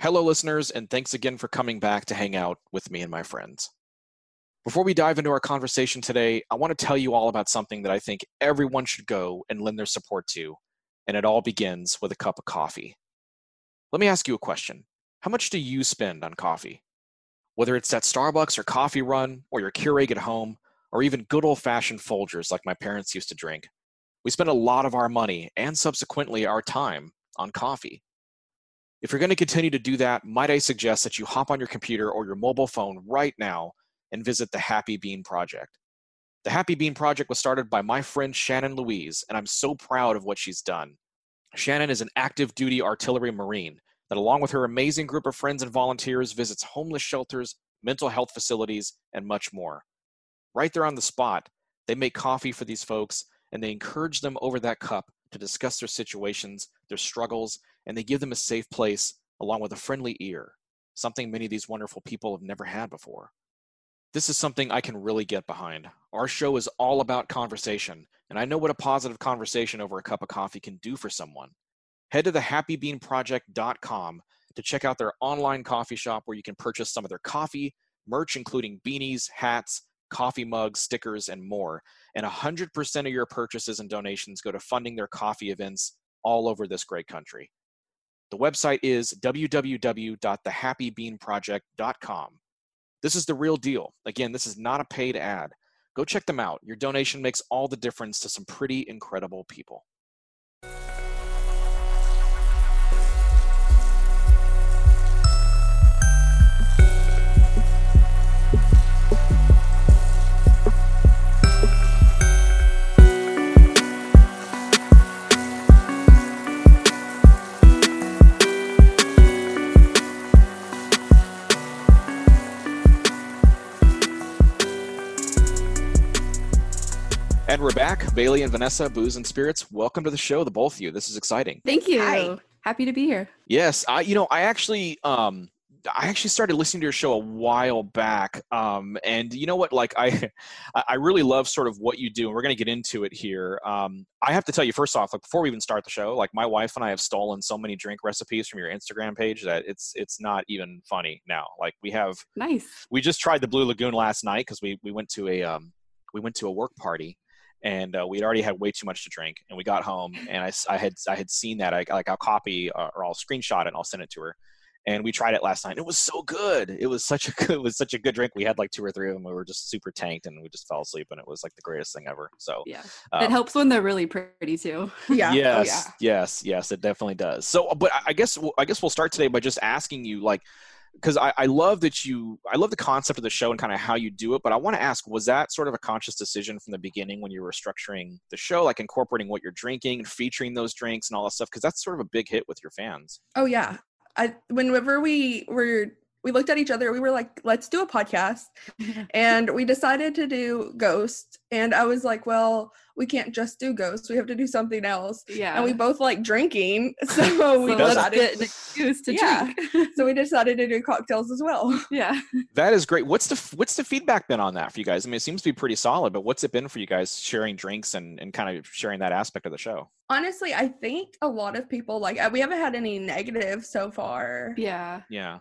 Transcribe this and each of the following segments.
Hello, listeners, and thanks again for coming back to hang out with me and my friends. Before we dive into our conversation today, I want to tell you all about something that I think everyone should go and lend their support to, and it all begins with a cup of coffee. Let me ask you a question. How much do you spend on coffee? Whether it's that Starbucks or coffee run, or your Keurig at home, or even good old-fashioned Folgers like my parents used to drink, we spend a lot of our money and subsequently our time on coffee. If you're going to continue to do that, might I suggest that you hop on your computer or your mobile phone right now and visit the Happy Bean Project. The Happy Bean Project was started by my friend Shannon Louise, and I'm so proud of what she's done. Shannon is an active duty artillery Marine that, along with her amazing group of friends and volunteers, visits homeless shelters, mental health facilities, and much more. Right there on the spot, they make coffee for these folks, and they encourage them over that cup to discuss their situations, their struggles, and they give them a safe place along with a friendly ear, something many of these wonderful people have never had before. This is something I can really get behind. Our show is all about conversation, and I know what a positive conversation over a cup of coffee can do for someone. Head to thehappybeanproject.com to check out their online coffee shop where you can purchase some of their coffee, merch including beanies, hats, coffee mugs, stickers, and more. And 100% of your purchases and donations go to funding their coffee events all over this great country. The website is www.thehappybeanproject.com. This is the real deal. Again, this is not a paid ad. Go check them out. Your donation makes all the difference to some pretty incredible people. And we're back. Bailey and Vanessa, Booze and Spirits. Welcome to the show, the both of you. This is exciting. Thank you. Hi. Happy to be here. Yes, I actually started listening to your show a while back. And you know what? Like I really love sort of what you do, and we're going to get into it here. I have to tell you first off, like before we even start the show, like my wife and I have stolen so many drink recipes from your Instagram page that it's not even funny now. Like we just tried the Blue Lagoon last night because we went to a work party. And we'd already had way too much to drink, and we got home, and I had seen that. I'll copy or I'll screenshot it and I'll send it to her. And we tried it last night. And it was so good. It was such a good drink. We had like 2 or 3 of them. We were just super tanked, and we just fell asleep, and it was like the greatest thing ever. So yeah, it helps when they're really pretty too. Yeah. Yes, yes, it definitely does. So, but I guess we'll start today by just asking you, like, because I love the concept of the show and kind of how you do it, but I want to ask, was that sort of a conscious decision from the beginning when you were structuring the show, like incorporating what you're drinking and featuring those drinks and all that stuff? Because that's sort of a big hit with your fans. Oh yeah. Whenever we looked at each other, we were like, let's do a podcast. And we decided to do Ghost. And I was like, well, we can't just do Ghost. We have to do something else. Yeah. And we both like drinking. So we decided get an excuse to drink. So we decided to do cocktails as well. Yeah. That is great. What's the feedback been on that for you guys? I mean, it seems to be pretty solid, but what's it been for you guys sharing drinks and kind of sharing that aspect of the show? Honestly, I think a lot of people we haven't had any negative so far. Yeah. Yeah.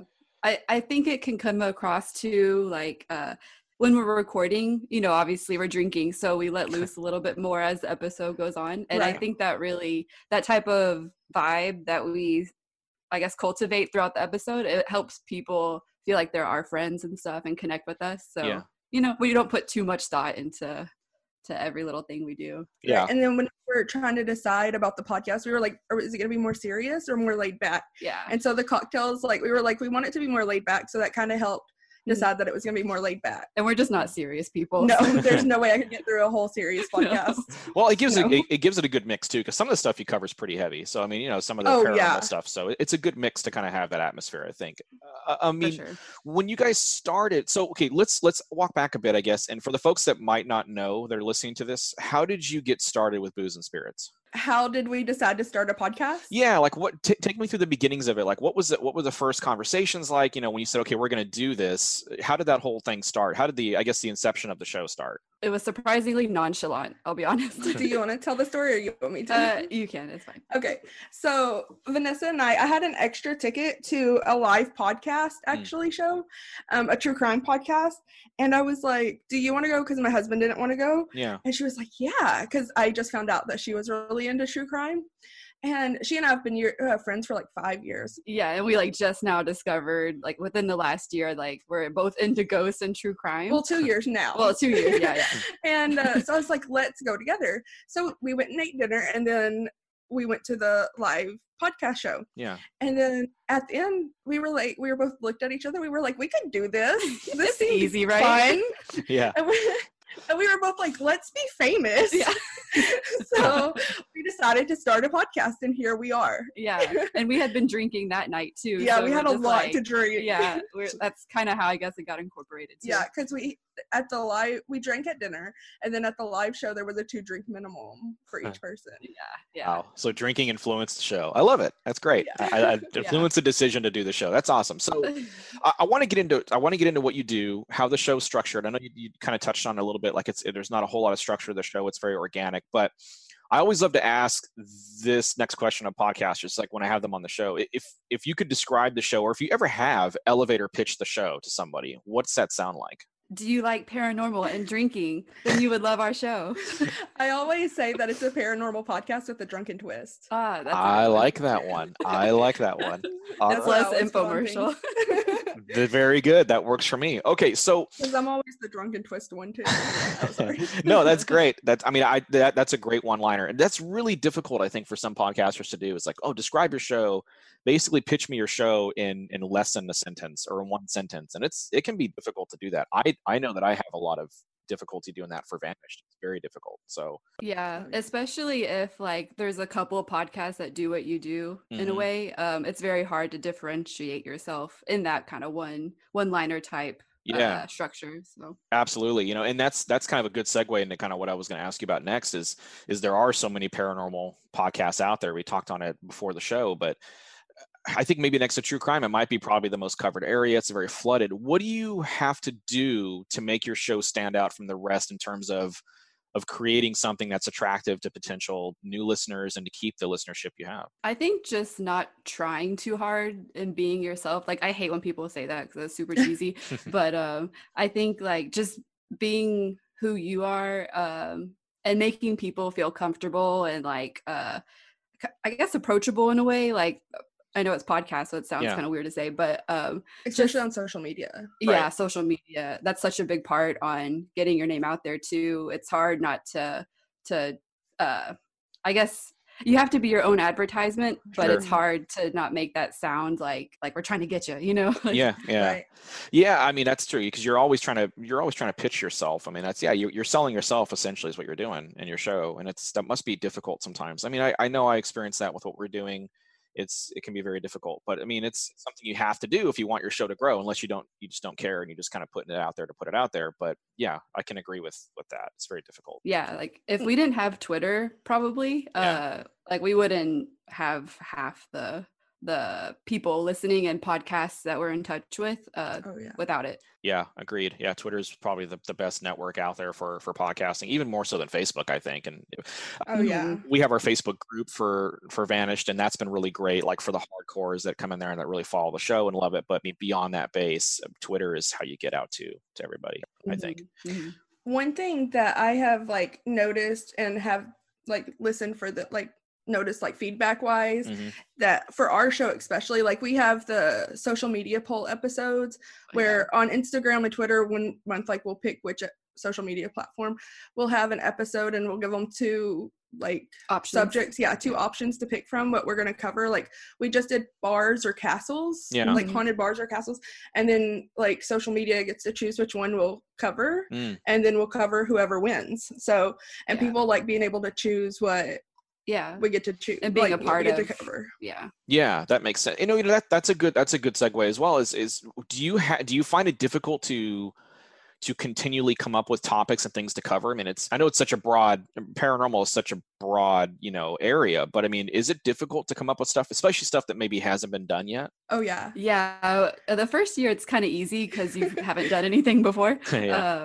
I think it can come across to like when we're recording, obviously we're drinking, so we let loose a little bit more as the episode goes on. And right. I think that really, that type of vibe that we, I guess, cultivate throughout the episode, it helps people feel like they're our friends and stuff and connect with us. So, we don't put too much thought into every little thing we do. Yeah. And then when we were trying to decide about the podcast, we were like, is it going to be more serious or more laid back? Yeah. And so the cocktails, we were like, we want it to be more laid back. So that kind of helped decide that it was going to be more laid back. And we're just not serious people. No, there's no way I could get through a whole serious podcast. No. Well, it gives it a good mix too, because some of the stuff you cover is pretty heavy. So I mean, some of the paranormal stuff. So it's a good mix to kind of have that atmosphere, I think. I mean, sure. When you guys started, so okay, let's walk back a bit, I guess. And for the folks that might not know, they're listening to this, how did you get started with Booze and Spirits? How did we decide to start a podcast? Yeah, like take me through the beginnings of it. Like what were the first conversations like, when you said, okay, we're going to do this? How did that whole thing start? How did the inception of the show start? it was surprisingly nonchalant, I'll be honest. Do you want to tell the story or you want me to? You can, it's fine. Okay. So Vanessa and I had an extra ticket to a live podcast show, a true crime podcast. And I was like, do you want to go? Because my husband didn't want to go. Yeah. And she was like, yeah, because I just found out that she was really into true crime. And she and I have been friends for like 5 years. Yeah, and we like just now discovered, like within the last year, like we're both into ghosts and true crime. Well, 2 years now. Well, 2 years, yeah. And so I was like, let's go together. So we went and ate dinner, and then we went to the live podcast show. Yeah. And then at the end, we were both looked at each other. We were like, we could do this. This seems easy, right? Fun. Yeah. And we were both like, let's be famous. Yeah. So we decided to start a podcast, and here we are. Yeah. And we had been drinking that night too. Yeah, so we had a lot to drink. Yeah. That's kind of how I guess it got incorporated too. Yeah, because we drank at dinner, and then at the live show there was a 2-drink minimum for each person. Yeah. Wow. So drinking influenced the show. I love it. That's great. Yeah. I influenced the decision to do the show. That's awesome. So I want to get into what you do, how the show's structured. I know you kind of touched on it a little bit, like there's not a whole lot of structure to the show. It's very organic, but I always love to ask this next question of podcasters, like when I have them on the show, if you could describe the show, or if you ever have elevator pitched the show to somebody, what's that sound like? Do you like paranormal and drinking? Then you would love our show. I always say that it's a paranormal podcast with a drunken twist. I like that one. That's less infomercial. Very good. That works for me. Okay, so because I'm always the drunken twist one too. Oh, sorry. No, that's great. That's a great one-liner, and that's really difficult, I think, for some podcasters to do. It's like, oh, describe your show. Basically, pitch me your show in less than a sentence or in one sentence, and it can be difficult to do that. I know that I have a lot of difficulty doing that for Vanished. It's very difficult. So yeah, especially if like there's a couple of podcasts that do what you do in a way. It's very hard to differentiate yourself in that kind of one-liner type structure. So absolutely, and that's kind of a good segue into kind of what I was going to ask you about next is there are so many paranormal podcasts out there. We talked on it before the show, but I think maybe next to true crime, it might be probably the most covered area. It's very flooded. What do you have to do to make your show stand out from the rest in terms of creating something that's attractive to potential new listeners and to keep the listenership you have? I think just not trying too hard and being yourself. Like, I hate when people say that because it's super cheesy, but I think like just being who you are and making people feel comfortable and like, I guess approachable in a way. Like, I know it's podcast, so it sounds kind of weird to say, but especially on social media. Yeah, right. Social media. That's such a big part on getting your name out there too. It's hard not to I guess you have to be your own advertisement, but it's hard to not make that sound like we're trying to get you, Yeah. Right. Yeah, I mean that's true because you're always trying to pitch yourself. I mean that's you're selling yourself essentially is what you're doing in your show, and that must be difficult sometimes. I mean I know I experienced that with what we're doing. It can be very difficult, but I mean, it's something you have to do if you want your show to grow, unless you just don't care and you're just kind of putting it out there to put it out there. But yeah, I can agree with that. It's very difficult. Yeah. Like if we didn't have Twitter, probably, like we wouldn't have half the people listening and podcasts that we're in touch with without it. Yeah, agreed. Yeah, Twitter is probably the best network out there for podcasting, even more so than Facebook, I think. And we have our Facebook group for Vanished, and that's been really great. Like for the hardcores that come in there and that really follow the show and love it. But I mean, beyond that base, Twitter is how you get out to everybody. I think. Mm-hmm. One thing that I have like noticed and have like listened for notice like feedback wise that for our show especially, like we have the social media poll episodes where on Instagram and Twitter 1 month like we'll pick which social media platform we'll have an episode and we'll give them two like subjects, 2 options to pick from what we're going to cover. Like we just did bars or castles, like haunted bars or castles, and then like social media gets to choose which one we'll cover, and then we'll cover whoever wins. So and people like being able to choose what we get to choose and being like, a part of to cover. Yeah, that makes sense. That's a good segue as well. Is do you find it difficult to continually come up with topics and things to cover? I mean, I know it's such a broad, paranormal is such a broad, area, but I mean, is it difficult to come up with stuff, especially stuff that maybe hasn't been done yet? Oh yeah. Yeah. The first year it's kind of easy because you haven't done anything before.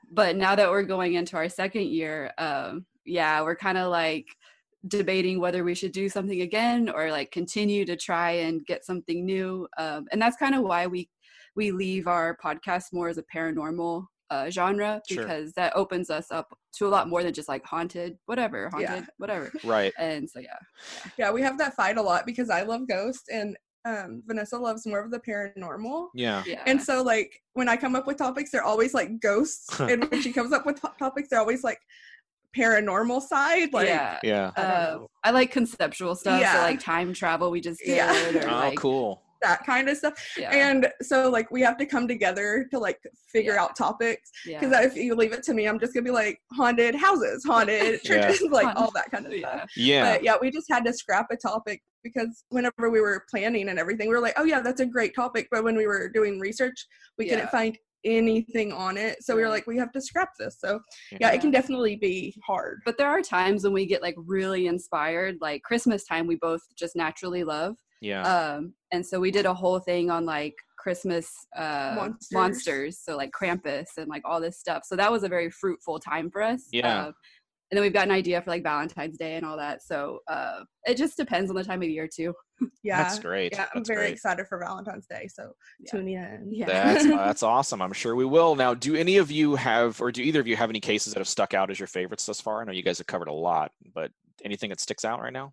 But now that we're going into our second year, we're kind of like debating whether we should do something again or like continue to try and get something new. And that's kind of why we leave our podcast more as a paranormal genre, because that opens us up to a lot more than just like haunted whatever. Right. And so we have that fight a lot because I love ghosts and Vanessa loves more of the paranormal. Yeah. And so like when I come up with topics, they're always like ghosts, and when she comes up with topics, they're always like paranormal side. Like I like conceptual stuff. So like time travel we just did. Or cool. That kind of stuff. And so like we have to come together to like figure out topics, because if you leave it to me, I'm just gonna be like haunted houses, haunted churches, like all that kind of stuff. But we just had to scrap a topic because whenever we were planning and everything, we were like, oh yeah, that's a great topic, but when we were doing research, we couldn't find anything on it, so we were like, we have to scrap this. So it can definitely be hard, but there are times when we get like really inspired. Like Christmas time we both just naturally love. And so we did a whole thing on like Christmas monsters, so like Krampus and like all this stuff. So that was a very fruitful time for us. And then we've got an idea for like Valentine's Day and all that. So it just depends on the time of year too. That's great. I'm very excited for Valentine's Day. So tune in. That's awesome. I'm sure we will. Now, do any of you have, or do either of you have any cases that have stuck out as your favorites thus far? I know you guys have covered a lot, but anything that sticks out right now?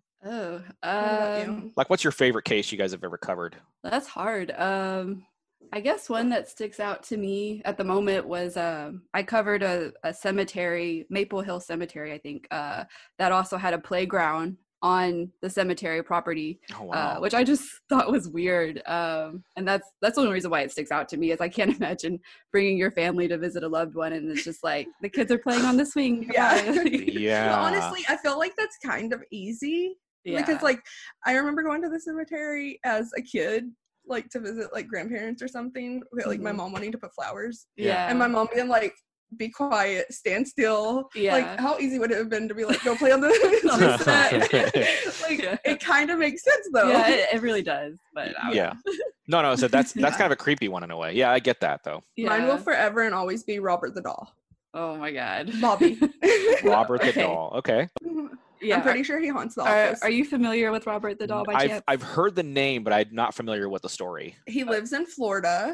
Like what's your favorite case you guys have ever covered? That's hard. I guess one that sticks out to me at the moment was I covered a cemetery, Maple Hill Cemetery, I think, that also had a playground on the cemetery property, which I just thought was weird. And that's the only reason why it sticks out to me, is I can't imagine bringing your family to visit a loved one and it's just like the kids are playing on the swing. But honestly, I feel like that's kind of easy. Because like I remember going to the cemetery as a kid, like to visit like grandparents or something, like my mom wanting to put flowers, and my mom being like, be quiet, stand still. Like how easy would it have been to be like, go play on the set? Like it kind of makes sense though. It really does. But no, so that's kind of a creepy one in a way. I get that though. Mine will forever and always be Robert the Doll. Oh my god, Bobby. Robert the Doll. Okay. I'm pretty sure he haunts the office. Are you familiar with Robert the Doll by chance? I've heard the name, but I'm not familiar with the story. He lives in Florida.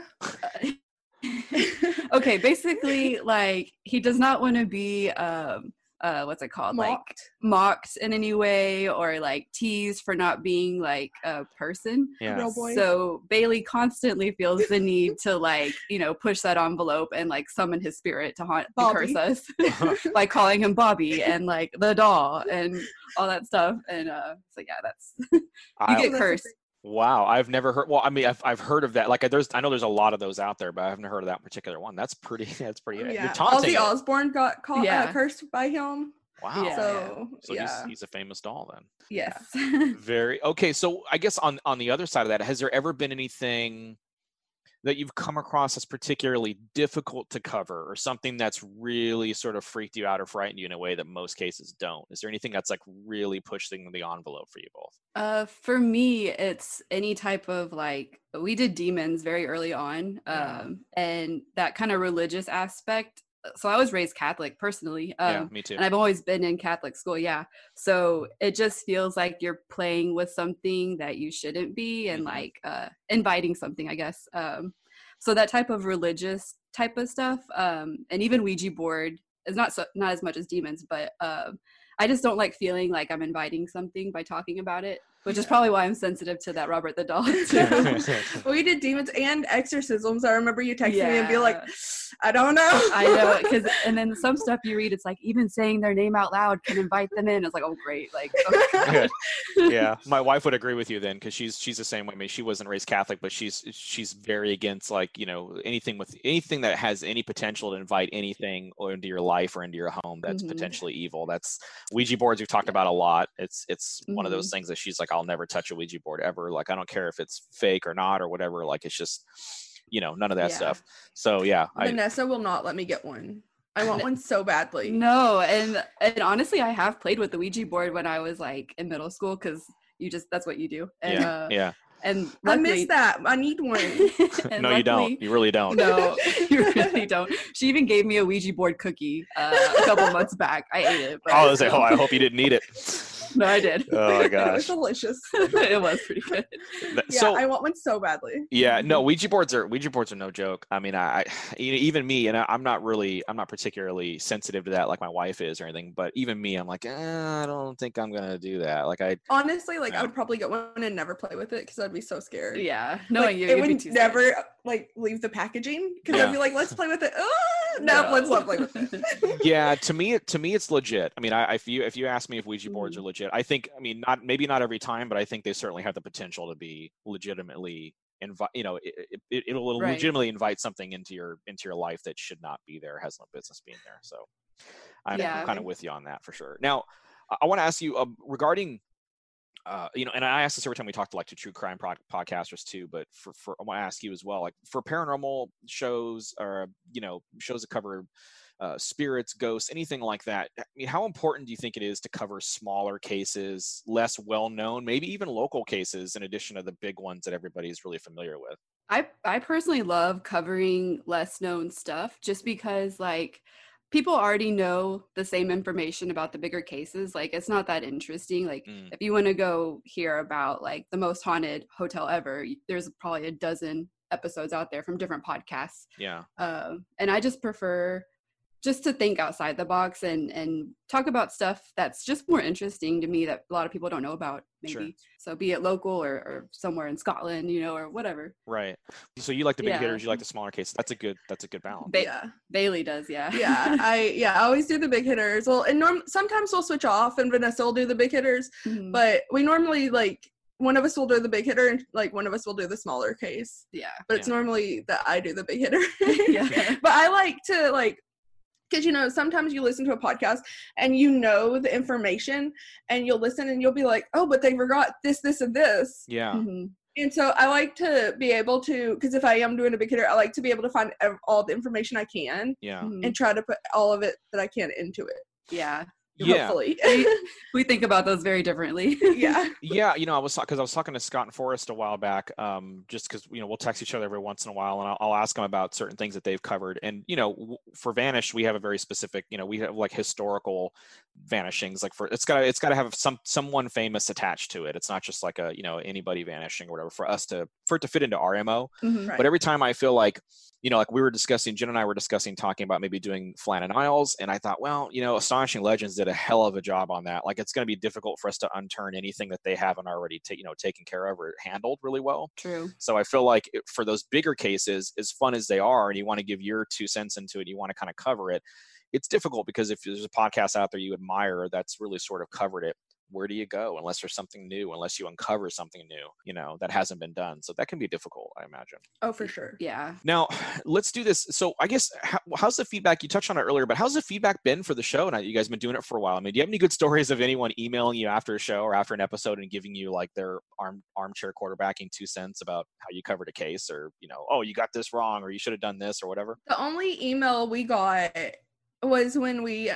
Okay, basically, like he does not want to be what's it called? Mocked. Like mocked in any way, or like teased for not being like a person. Yeah. So Bailey constantly feels the need to like, push that envelope and like summon his spirit to haunt and curse us by calling him Bobby and like the doll and all that stuff. And so that's you get cursed. Wow, I've never heard. Well, I mean, I've heard of that. Like, I know there's a lot of those out there, but I haven't heard of that particular one. That's pretty. Yeah. Ozzy Osbourne got cursed by him. Wow. So he's a famous doll then. Yes. Very okay. So I guess on the other side of that, has there ever been anything that you've come across as particularly difficult to cover, or something that's really sort of freaked you out or frightened you in a way that most cases don't? Is there anything that's like really pushing the envelope for you both? For me, it's any type of like, we did demons very early on, and that kind of religious aspect. So I was raised Catholic personally. Me too. And I've always been in Catholic school. So it just feels like you're playing with something that you shouldn't be, and like inviting something, I guess. So that type of religious type of stuff, and even Ouija board is not as much as demons, but I just don't like feeling like I'm inviting something by talking about it, which is probably why I'm sensitive to that Robert the Doll too. We did demons and exorcisms. I remember you texting me and be like, I don't know. I know, and then some stuff you read, it's like even saying their name out loud can invite them in. It's like, oh great, like good. Yeah, my wife would agree with you then, because she's the same way. I mean, she wasn't raised Catholic, but she's very against like anything that has any potential to invite anything or into your life or into your home that's potentially evil. That's Ouija boards we've talked about a lot. It's one of those things that she's like, I'll never touch a Ouija board ever. Like, I don't care if it's fake or not or whatever. Like, it's just, none of that stuff. So Vanessa will not let me get one. I want one so badly. No, and honestly, I have played with the Ouija board when I was like in middle school, because that's what you do. And, And I miss that. I need one. No, you don't. You really don't. No, you really don't. She even gave me a Ouija board cookie a couple months back. I ate it. But I was like, oh, I hope you didn't eat it. No, I did. Oh my It was gosh. delicious. It was pretty good. Yeah, So I want one so badly. yeah, no, Ouija boards are no joke. I mean, even me, and I'm not particularly sensitive to that like my wife is or anything. But even me, I'm like, I don't think I'm gonna do that. Like Honestly, like Yeah. I would probably get one and never play with it because I'd be so scared. Yeah, knowing Like, you, it you'd be would too never like leave the packaging because Yeah. I'd be like, let's play with it. No, let's not play with it. yeah, to me, it's legit. I mean, if you ask me if Ouija boards are Mm-hmm. legit, I think, I mean, maybe not every time, but I think they certainly have the potential to be legitimately invite. You know, it'll Right. legitimately invite something into your life that should not be there, has no business being there. So, I'm Yeah. kind of with you on that for sure. Now, I want to ask you regarding. You know, and I ask this every time we talk to like to true crime podcasters too, but for I want to ask you as well, like for paranormal shows or, you know, shows that cover spirits, ghosts, anything like that. I mean, how important do you think it is to cover smaller cases, less well-known, maybe even local cases, in addition to the big ones that everybody's really familiar with? I personally love covering less known stuff just because like people already know the same information about the bigger cases. Like it's not that interesting. Like if you want to go hear about like the most haunted hotel ever, there's probably a dozen episodes out there from different podcasts. Yeah. And I just prefer just to think outside the box and talk about stuff that's just more interesting to me that a lot of people don't know about, maybe. Sure. So be it local or somewhere in Scotland, you know, or whatever. Right. So you like the big Yeah. hitters, you like the smaller cases. That's a good balance. Yeah. Bailey does, yeah. Yeah, I always do the big hitters. Well, and sometimes we'll switch off and Vanessa will do the big hitters, Mhm. but we normally like one of us will do the big hitter and like one of us will do the smaller case. Yeah. But it's Yeah. normally that I do the big hitter. Yeah. But I like to like, because you know sometimes you listen to a podcast and you know the information and you'll listen and you'll be like, oh, but they forgot this, this, and this. Yeah. Mhm. And so I like to be able to, because if I am doing a big hitter, I like to be able to find all the information I can Yeah. Mhm. and try to put all of it that I can into it. Yeah. Yeah. Hopefully. We think about those very differently. Yeah. Yeah, you know, I was talking to Scott and Forrest a while back, just because, you know, we'll text each other every once in a while, and I'll ask them about certain things that they've covered. And you know, for Vanish, we have a very specific, you know, we have like historical vanishings. Like it's got to have someone famous attached to it. It's not just like a, you know, anybody vanishing or whatever. For it to fit into our MO. Mhm. Right. But every time I feel like, you know, like Jen and I were discussing talking about maybe doing Flannan Isles, and I thought, well, you know, Astonishing Legends did a hell of a job on that. Like, it's going to be difficult for us to unturn anything that they haven't already taken care of or handled really well. True. So I feel like for those bigger cases, as fun as they are, and you want to give your 2 cents into it, you want to kind of cover it, it's difficult because if there's a podcast out there you admire that's really sort of covered it, where do you go unless there's something new, unless you uncover something new, you know, that hasn't been done? So that can be difficult, I imagine. Oh, for sure. Yeah. Now, let's do this. So I guess, how's the feedback? You touched on it earlier, but how's the feedback been for the show? Now, you guys have been doing it for a while. I mean, do you have any good stories of anyone emailing you after a show or after an episode and giving you like their armchair quarterbacking 2 cents about how you covered a case, or, you know, oh, you got this wrong, or you should have done this, or whatever? The only email we got was when we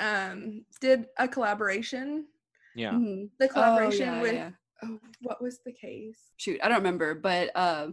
did a collaboration. Yeah. Mhm. The collaboration yeah, with yeah. oh, what was the case? Shoot, I don't remember, but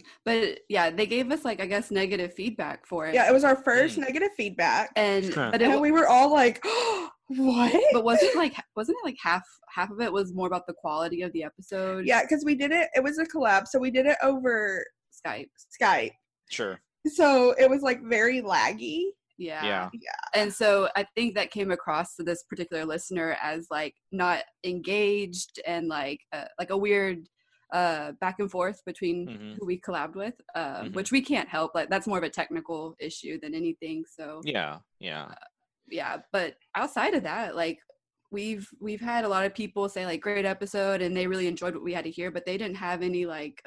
yeah, they gave us like, I guess, negative feedback for it. Yeah, it was our first negative feedback. And Huh. but And we were all like, oh, what? but wasn't it like half of it was more about the quality of the episode? Yeah, because we did it was a collab, so we did it over Skype. Skype. Sure. So it was like very laggy. Yeah. Yeah. And so I think that came across to this particular listener as like not engaged and like a weird back and forth between Mhm. who we collabed with, Mhm. which we can't help. Like that's more of a technical issue than anything. So Yeah. Yeah. yeah, but outside of that, like we've had a lot of people say like great episode and they really enjoyed what we had to hear, but they didn't have any like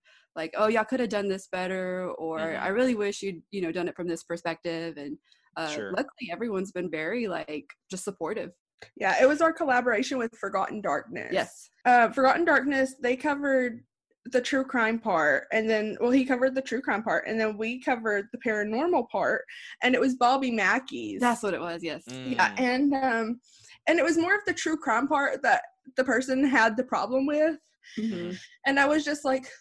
oh, y'all could have done this better, or Mhm. I really wish you'd done it from this perspective. And Sure. luckily everyone's been very like just supportive. Yeah, it was our collaboration with Forgotten Darkness. Yes. Forgotten Darkness, they covered the true crime part, and then he covered the true crime part, and then we covered the paranormal part, and it was Bobby Mackey's. That's what it was. Yes. Yeah, Mm. and it was more of the true crime part that the person had the problem with, Mhm. and I was just like,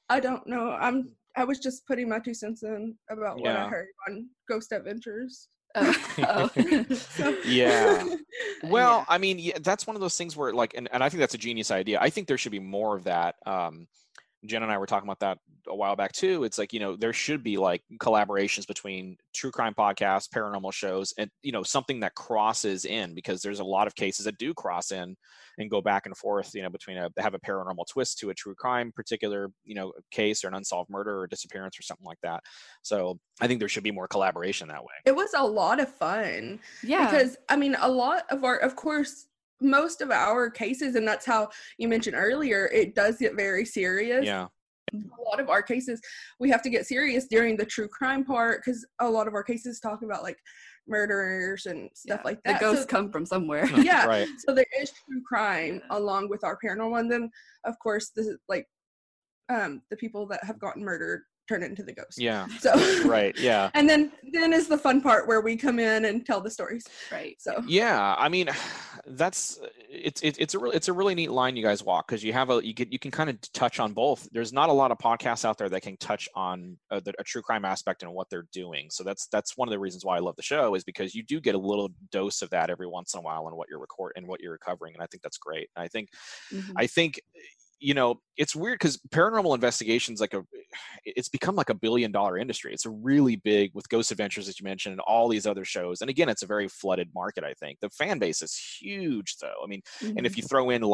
I don't know. I was just putting my 2 cents in about what I heard on Ghost Adventures. Oh. So- Yeah. Well, Yeah. I mean, yeah, that's one of those things where like, and I think that's a genius idea. I think there should be more of that. Jen and I were talking about that a while back too. It's like, there should be like collaborations between true crime podcasts, paranormal shows, and, something that crosses in, because there's a lot of cases that do cross in and go back and forth, between have a paranormal twist to a true crime particular, case, or an unsolved murder or disappearance or something like that. So I think there should be more collaboration that way. It was a lot of fun. Yeah. Because, I mean, a lot of of course, most of our cases, and that's how you mentioned earlier, it does get very serious. Yeah. A lot of our cases, we have to get serious during the true crime part, because a lot of our cases talk about like murderers and stuff like that. The ghosts come from somewhere. Yeah. Right. So there is true crime along with our paranormal. And then, of course, the people that have gotten murdered turn it into the ghost. Yeah. So Right. Yeah. And then is the fun part where we come in and tell the stories. Right. So Yeah, I mean, it's a really neat line you guys walk, because you can kind of touch on both. There's not a lot of podcasts out there that can touch on a true crime aspect and what they're doing. So that's one of the reasons why I love the show, is because you do get a little dose of that every once in a while in what you're covering, and I think that's great. And I think it's weird because paranormal investigations it's become like $1 billion industry. It's a really big, with Ghost Adventures, as you mentioned, and all these other shows. And again, it's a very flooded market. I think the fan base is huge, though. I mean, and if you throw in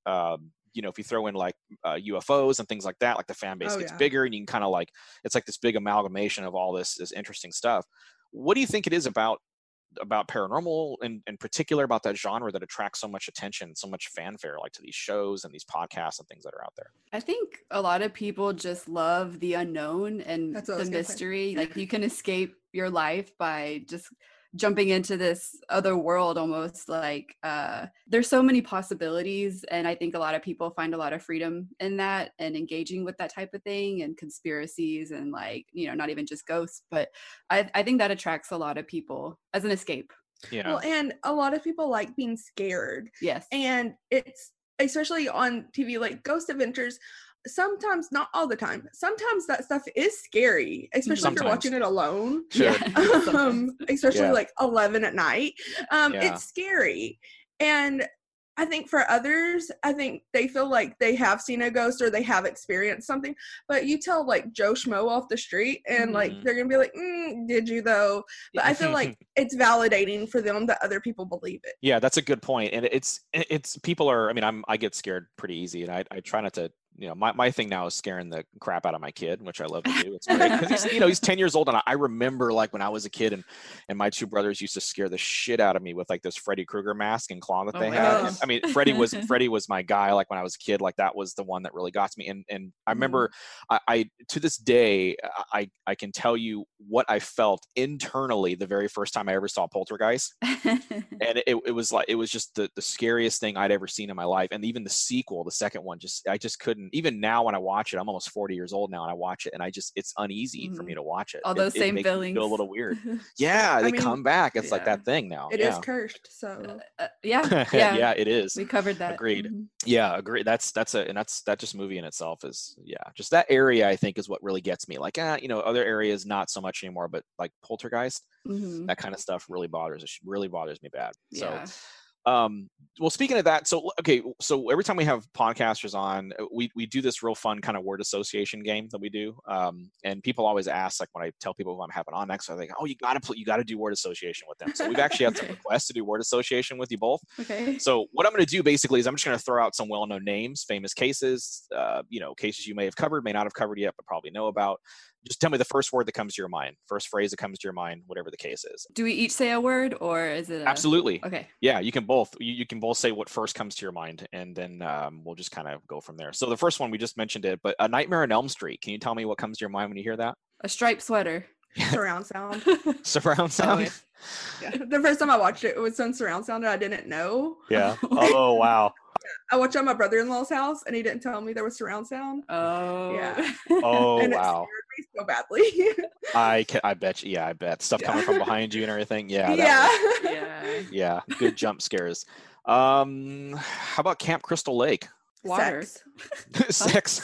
UFOs and things like that, like the fan base gets bigger, and you can kind of it's like this big amalgamation of all this interesting stuff. What do you think it is about paranormal, and in particular about that genre, that attracts so much attention, so much fanfare, like to these shows and these podcasts and things that are out there? I think a lot of people just love the unknown and the mystery. Like, you can escape your life by just jumping into this other world almost. Like, there's so many possibilities, and I think a lot of people find a lot of freedom in that, and engaging with that type of thing, and conspiracies, and not even just ghosts, but I think that attracts a lot of people as an escape. Yeah. Well, and a lot of people like being scared. Yes. And it's especially on TV, like Ghost Adventures. Sometimes, not all the time, sometimes that stuff is scary, especially if you're watching it alone. Sure. Especially like 11 at night. It's scary. And I think for others, I think they feel like they have seen a ghost or they have experienced something. But you tell like Joe Schmo off the street, and like they're gonna be like, did you though? But I feel like it's validating for them that other people believe it. Yeah, that's a good point. And it's people are, I mean, I get scared pretty easy, and I try not to, my thing now is scaring the crap out of my kid, which I love to do. It's great, because he's 10 years old, and I remember like when I was a kid, and my two brothers used to scare the shit out of me with like this Freddy Krueger mask and claw that they had. And, I mean, Freddy was my guy. Like when I was a kid, like that was the one that really got to me. And I remember I to this day, I can tell you what I felt internally the very first time I ever saw Poltergeist. And it was just the scariest thing I'd ever seen in my life. And even the sequel, the second one, I just couldn't. Even now when I watch it, I'm almost 40 years old now, and I watch it, and it's uneasy for me to watch it. All those same feelings. It feel a little weird. Yeah, they come back. It's like that thing now. It is cursed. So yeah. Yeah, it is. We covered that. Agreed. Yeah, agreed. That just movie in itself is, just that area, I think, is what really gets me. Like, other areas not so much anymore, but like Poltergeist, that kind of stuff really bothers me bad. Yeah. So well, speaking of that, so every time we have podcasters on, we do this real fun kind of word association game that we do, and people always ask, like when I tell people who I'm having on next, I think, oh, you got to do word assation with them. So we've actually had some requests to do word association with you both. Okay. So what I'm going to do basically is I'm just going to throw out some well-known names, famous cases, cases you may have covered, may not have covered yet, but probably know about. Just tell me the first word that comes to your mind, first phrase that comes to your mind, whatever the case is. Do we each say a word, or is it Absolutely. Okay. Yeah, you can both say what first comes to your mind, and then we'll just kind of go from there. So the first one, we just mentioned it, but A Nightmare on Elm Street. Can you tell me what comes to your mind when you hear that? A striped sweater. Surround sound. Surround sound? Yeah. The first time I watched it, it was some surround sound that I didn't know. Yeah. Oh, wow. I watched it at my brother-in-law's house, and he didn't tell me there was surround sound. Oh. Yeah. Oh, and wow. It scared me so badly. I bet you. Yeah, I bet. Stuff coming from behind you and everything. Yeah. Yeah. Yeah. Good jump scares. How about Camp Crystal Lake? Water. Sex.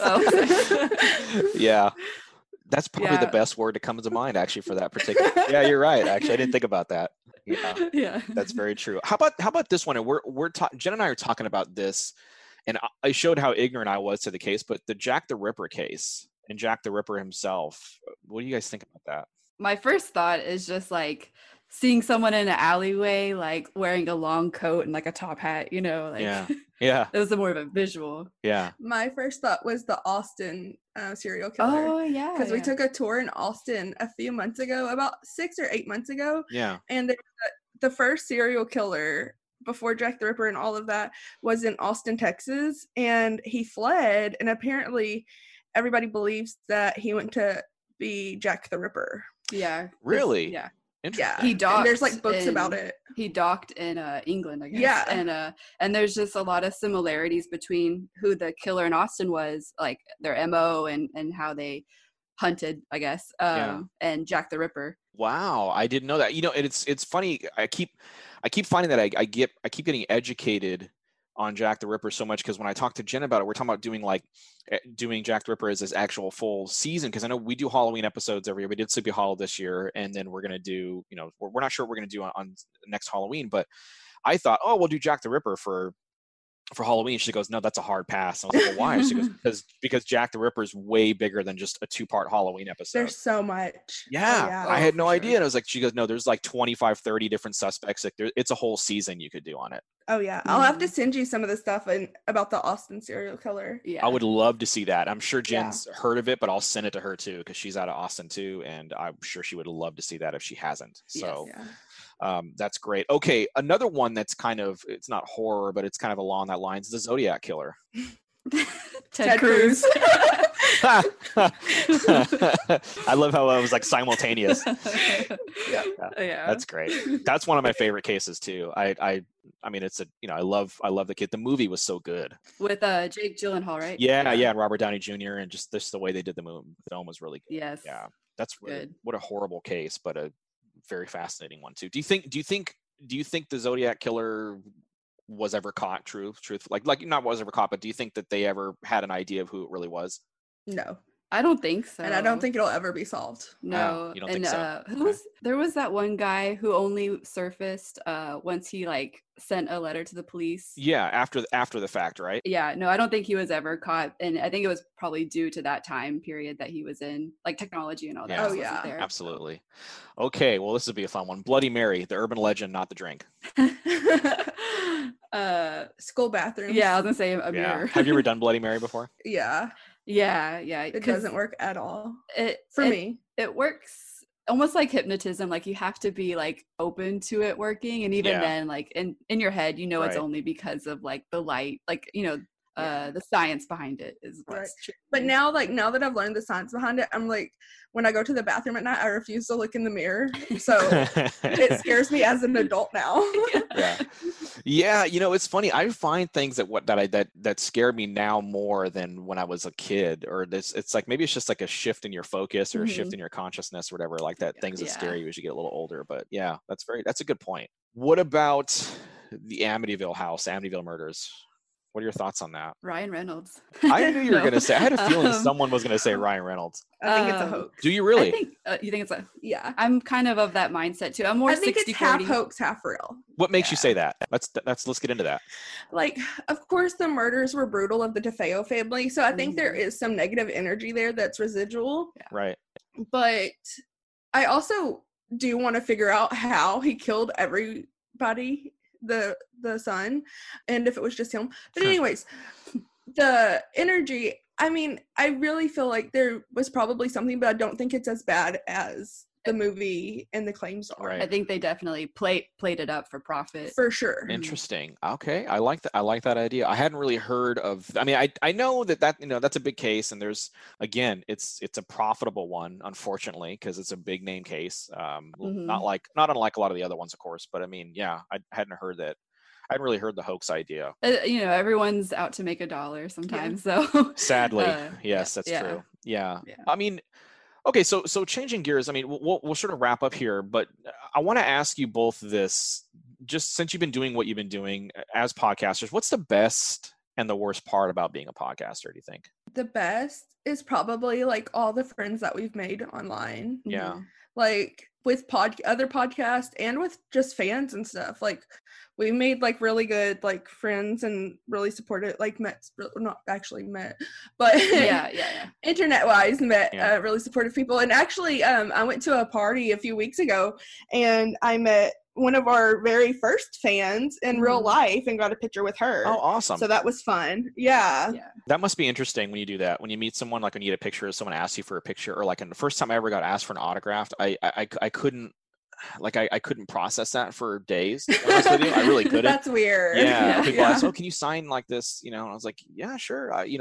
Oh. Yeah. That's probably the best word to come to mind, actually, for that particular. Yeah, you're right. Actually, I didn't think about that. Yeah, Yeah. that's very true. How about this one? And Jen and I are talking about this, and I showed how ignorant I was to the case, but the Jack the Ripper case and Jack the Ripper himself. What do you guys think about that? My first thought is just like seeing someone in an alleyway, like wearing a long coat and like a top hat, you know, like yeah. It was more of a visual. Yeah. My first thought was the Austin serial killer. Oh yeah. Because we took a tour in Austin a few months ago, about 6 or 8 months ago. Yeah. And the first serial killer before Jack the Ripper and all of that was in Austin, Texas, and he fled, and apparently everybody believes that he went to be Jack the Ripper. Yeah. Really? Yeah. Interesting. He docked. And there's like books about it. He docked in England, I guess. Yeah. And there's just a lot of similarities between who the killer in Austin was, like their MO and how they hunted, I guess. And Jack the Ripper. Wow, I didn't know that. You know, it's funny. I keep finding that I keep getting educated on Jack the Ripper so much, because when I talk to Jen about it, we're talking about doing Jack the Ripper as his actual full season, because I know we do Halloween episodes every year. We did Sleepy Hollow this year, and then we're gonna do, you know, we're not sure what we're gonna do on next Halloween, but I thought, oh, we'll do Jack the Ripper for Halloween. She goes, no, that's a hard pass. And I was like, well, why? She goes, because Jack the Ripper is way bigger than just a 2-part Halloween episode. There's so much. Yeah, I had no idea. And I was like, she goes, no, there's like 25, 30 different suspects. Like it's a whole season you could do on it. Oh yeah, I'll have to send you some of the stuff about the Austin serial killer. Yeah, I would love to see that. I'm sure Jen's heard of it, but I'll send it to her too, because she's out of Austin too, and I'm sure she would love to see that if she hasn't. So. Yes. That's great. Okay, another one that's kind of, it's not horror, but it's kind of along that lines, the Zodiac Killer. Ted Cruz. I love how it was like simultaneous. Yeah. That's great. That's one of my favorite cases too. I mean, it's I love the kid. The movie was so good. With Jake Gyllenhaal, right? Yeah, and Robert Downey Jr. and just the way they did the film was really good. Yes. Yeah, that's really good. What a horrible case, but a very fascinating one too. Do you think the Zodiac Killer was ever caught? Truth, like not was ever caught, but do you think that they ever had an idea of who it really was? No, I don't think so. And I don't think it'll ever be solved. No, you don't think so? There was that one guy who only surfaced once he like sent a letter to the police. Yeah, after the fact, right? Yeah, no, I don't think he was ever caught, and I think it was probably due to that time period that he was in, like technology and all that. Yeah. Oh yeah, there, absolutely. So. Okay, well, this will be a fun one. Bloody Mary, the urban legend, not the drink. School bathrooms. Yeah, I was gonna say a mirror. Have you ever done Bloody Mary before? Yeah. It doesn't work at all. For me. It works almost like hypnotism. Like you have to be like open to it working, and even then, like in your head, you know, it's only because of like the light, like, you know, the science behind it is what's true. But now that I've learned the science behind it, I'm like, when I go to the bathroom at night, I refuse to look in the mirror. So it scares me as an adult now. Yeah, you know, it's funny. I find things that scare me now more than when I was a kid, or it's like maybe it's just like a shift in your focus or a shift in your consciousness or whatever, like that. Things that scare you as you get a little older. But yeah, that's a good point. What about the Amityville murders? What are your thoughts on that? Ryan Reynolds. I knew you were going to say. I had a feeling someone was going to say Ryan Reynolds. I think it's a hoax. Do you really? You think it's a? Yeah. I'm kind of that mindset too. I'm more 60-40. I think it's half hoax, half real. What makes you say that? Let's get into that. Like, of course, the murders were brutal of the DeFeo family, so I think there is some negative energy there that's residual. Yeah. Right. But I also do want to figure out how he killed everybody. The son, and if it was just him. But anyways, the energy, I mean, I really feel like there was probably something, but I don't think it's as bad as the movie and the claims are. Right. I think they definitely played it up for profit. For sure. Interesting. Okay. I like that idea. I hadn't really heard of, I mean, I know that, you know, that's a big case, and there's, again, it's a profitable one, unfortunately, because it's a big name case. Not unlike a lot of the other ones, of course, but I mean, yeah, I hadn't really heard the hoax idea. You know, everyone's out to make $1 sometimes. So sadly, yes, that's true. Yeah. I mean, okay, so changing gears. I mean, we'll sort of wrap up here, but I want to ask you both this. Just since you've been doing what you've been doing as podcasters, what's the best and the worst part about being a podcaster, do you think? The best is probably like all the friends that we've made online. Yeah. Mhm. Like with other podcasts and with just fans and stuff. Like we made like really good like friends and really supported, like not actually met, but Yeah. internet wise met Yeah. really supportive people. And actually I went to a party a few weeks ago and I met one of our very first fans in real life and got a picture with her. Oh, awesome. So that was fun. Yeah. That must be interesting when you do that. When you meet someone, like when you get a picture, someone asks you for a picture, or like in the first time I ever got asked for an autograph, I couldn't, like I couldn't process that for days. To be honest with you. I really couldn't. That's weird. Yeah. People ask, "Oh, can you sign like this?" You know, and I was like, "Yeah, sure." I'm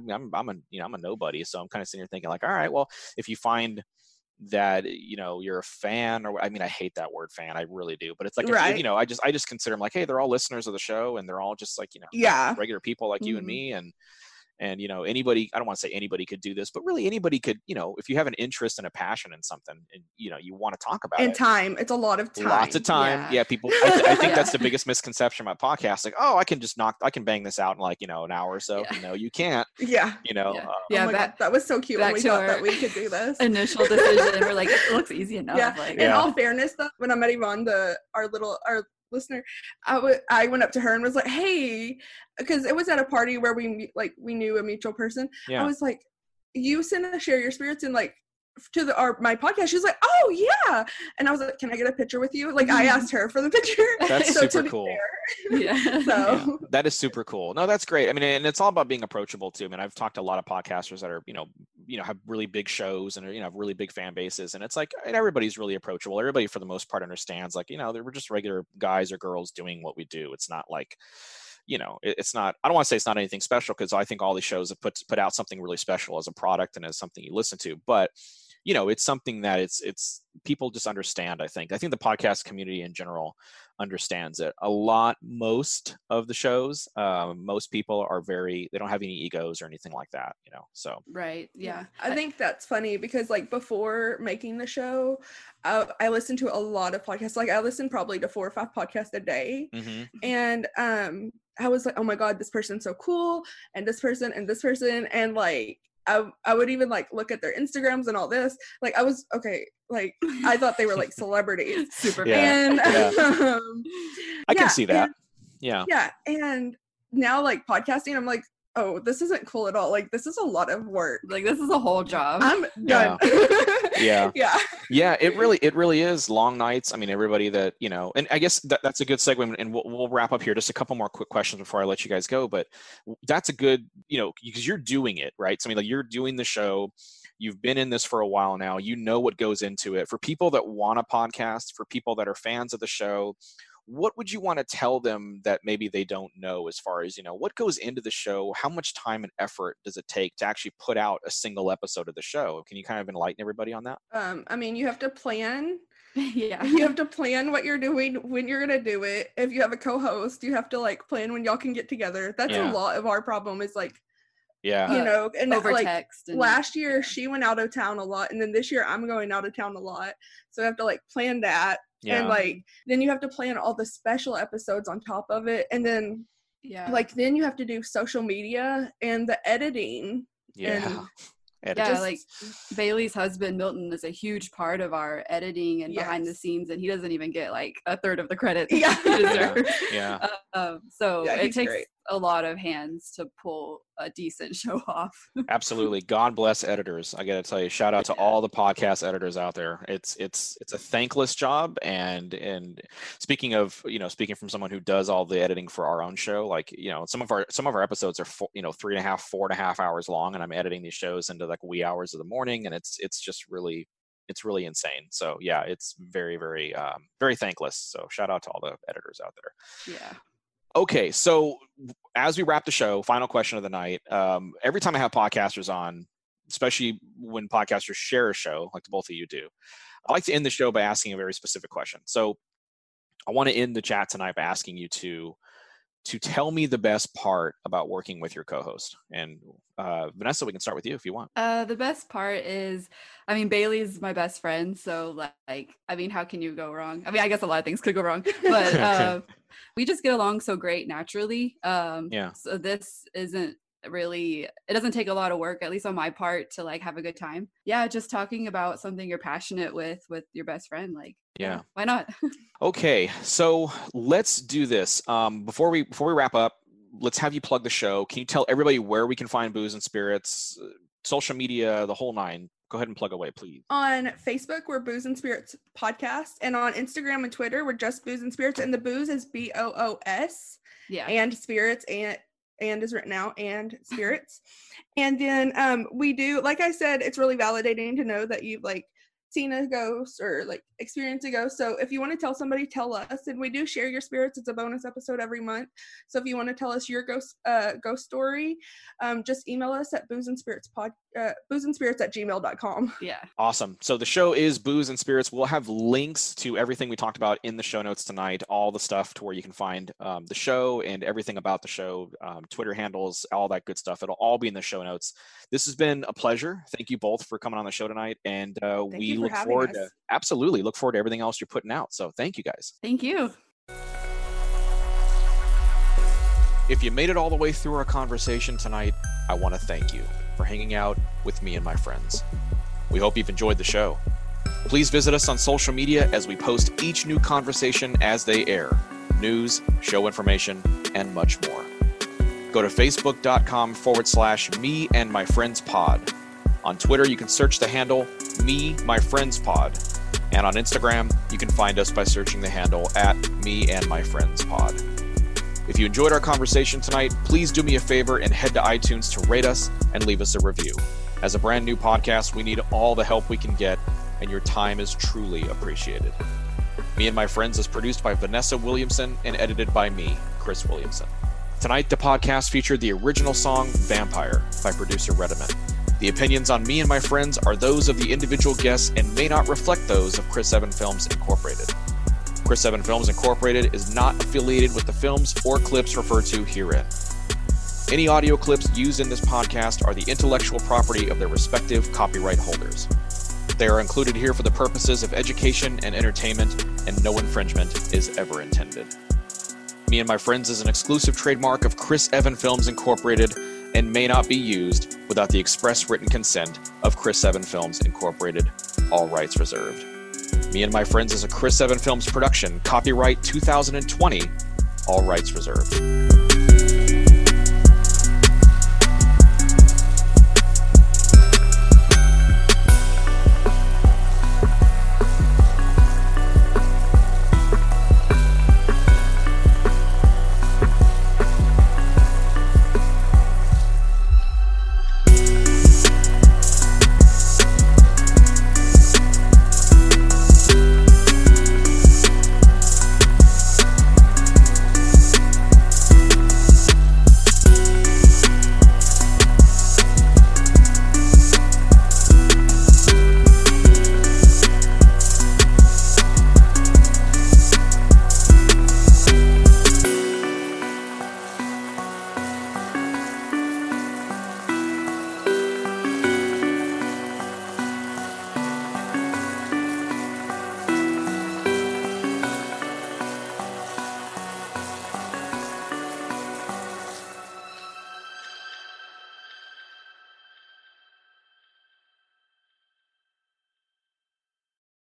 a nobody, so I'm kind of sitting here thinking like, all right, well, if you find that you're a fan, or I mean, I hate that word fan, I really do, but it's like, right. I just consider them like, hey, they're all listeners of the show, and they're all just like regular people like you and me, and anybody, I don't want to say anybody could do this, but really anybody could, if you have an interest and a passion in something, and you want to talk about and it. time, it's a lot of time. Lots of time. Yeah, people. I think that's the biggest misconception about podcasts. Like, oh, I can bang this out in like an hour or so. You can't. Yeah. Oh God, that was so cute when we thought that we could do this. Initial decision, we're like, it looks easy enough. Yeah. In all fairness, though, when I met Yvonne, our listener, I went up to her and was like, hey, because it was at a party where we knew a mutual person. I was like, you sent a Share Your Spirits and like to my podcast. She was like, oh yeah, and I was like, can I get a picture with you? Like I asked her for the picture. That's super cool. So that is super cool. No, that's great. I mean, and it's all about being approachable too. I mean, I've talked to a lot of podcasters that are have really big shows and have really big fan bases, and it's like, and everybody's really approachable. Everybody for the most part understands, like, we're just regular guys or girls doing what we do. It's not like, it's not, I don't want to say it's not anything special, because I think all these shows have put out something really special as a product and as something you listen to, but it's something that it's people just understand. I think the podcast community in general understands it a lot. Most of the shows, most people are they don't have any egos or anything like that, so. Right. Yeah. I think that's funny because like before making the show, I listened to a lot of podcasts. Like I listened probably to 4 or 5 podcasts a day. Mm-hmm. And I was like, oh my God, this person's so cool. And this person and this person. And like, I would even like look at their Instagrams and all this. Like I was like I thought they were like celebrities. Super fan. I can see that. Yeah. And now like podcasting, I'm like, oh, this isn't cool at all. Like this is a lot of work. Like this is a whole job. I'm done. Yeah. Yeah. It really is long nights. I mean, everybody that, and I guess that's a good segue, and we'll wrap up here. Just a couple more quick questions before I let you guys go. But that's a good, because you're doing it, right? So I mean, like you're doing the show. You've been in this for a while now. You know what goes into it. For people that want a podcast, for people that are fans of the show, what would you want to tell them that maybe they don't know, as far as, what goes into the show? How much time and effort does it take to actually put out a single episode of the show? Can you kind of enlighten everybody on that? I mean, you have to plan. Yeah. You have to plan what you're doing, when you're going to do it. If you have a co-host, you have to like plan when y'all can get together. That's a lot of our problem is like, and over like text. And, last year she went out of town a lot, and then this year I'm going out of town a lot. So I have to like plan that. And like then you have to plan all the special episodes on top of it, and then then you have to do social media and the editing. Like Bailey's husband Milton is a huge part of our editing and behind the scenes, and he doesn't even get like a third of the credit he deserves. So it takes a lot of hands to pull a decent show off. Absolutely. God bless editors. I gotta tell you, shout out to all the podcast editors out there. It's a thankless job, and speaking from someone who does all the editing for our own show, like some of our episodes are 4.5 hours long, and I'm editing these shows into like wee hours of the morning, and it's really insane. So yeah, it's very, very, very thankless. So shout out to all the editors out there. Yeah. Okay, so as we wrap the show, final question of the night. Every time I have podcasters on, especially when podcasters share a show, like the both of you do, I like to end the show by asking a very specific question. So I want to end the chat tonight by asking you to to tell me the best part about working with your co-host. And Vanessa, we can start with you if you want. The best part is, I mean, Bailey's my best friend. So like, I mean, how can you go wrong? I mean, I guess a lot of things could go wrong, but we just get along so great naturally. So this isn't really, it doesn't take a lot of work, at least on my part, to like have a good time. Yeah, just talking about something you're passionate with your best friend, like, yeah, why not? Okay, so let's do this. Before we wrap up, let's have you plug the show. Can you tell everybody where we can find Booze and Spirits, social media, the whole nine? Go ahead and plug away, please. On Facebook, we're Booze and Spirits Podcast, and on Instagram and Twitter, we're just Booze and Spirits, and the booze is BOOS. Yeah, and spirits, and is written out, and spirits. And then we do, like I said, it's really validating to know that you've like seen a ghost or like experienced a ghost. So if you want to tell somebody, tell us. And we do share your spirits. It's a bonus episode every month. So if you want to tell us your ghost story, just email us at boozeandspirits@gmail.com. Yeah. Awesome. So the show is Booze and Spirits. We'll have links to everything we talked about in the show notes tonight, all the stuff to where you can find the show and everything about the show, Twitter handles, all that good stuff. It'll all be in the show notes. This has been a pleasure. Thank you both for coming on the show tonight. And we look forward to everything else you're putting out. So thank you guys. Thank you. If you made it all the way through our conversation tonight, I want to thank you for hanging out with me and my friends. We hope you've enjoyed the show. Please visit us on social media as we post each new conversation as they air. News, show information, and much more. Go to facebook.com/me and my friends pod. On Twitter, you can search the handle Me My Friends Pod. And on Instagram, you can find us by searching the handle @Me and My Friends Pod. If you enjoyed our conversation tonight, please do me a favor and head to iTunes to rate us and leave us a review. As a brand new podcast, we need all the help we can get, and your time is truly appreciated. Me and My Friends is produced by Vanessa Williamson and edited by me, Chris Williamson. Tonight, the podcast featured the original song Vampire by producer Rediman. The opinions on Me and My Friends are those of the individual guests and may not reflect those of Chris Evan Films Incorporated. Chris Evan Films Incorporated is not affiliated with the films or clips referred to herein. Any audio clips used in this podcast are the intellectual property of their respective copyright holders. They are included here for the purposes of education and entertainment, and no infringement is ever intended. Me and My Friends is an exclusive trademark of Chris Evan Films Incorporated and may not be used without the express written consent of Chris Evan Films Incorporated. All rights reserved. Me and My Friends is a Chris Evan Films production, copyright 2020, all rights reserved.